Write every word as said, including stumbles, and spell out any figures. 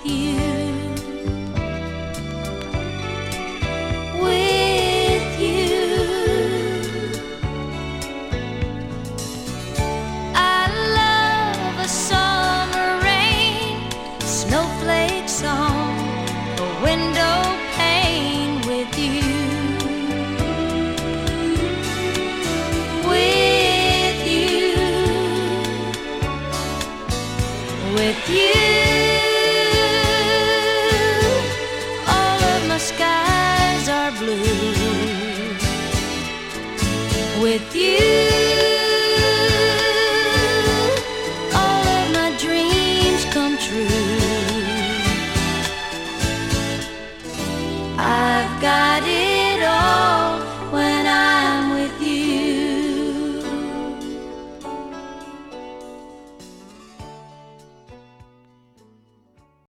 you. With you, I love a summer rain, snowflakes on a window pane. With you, with you, with you, all of my skies are blue. With you, all of my dreams come true. I've got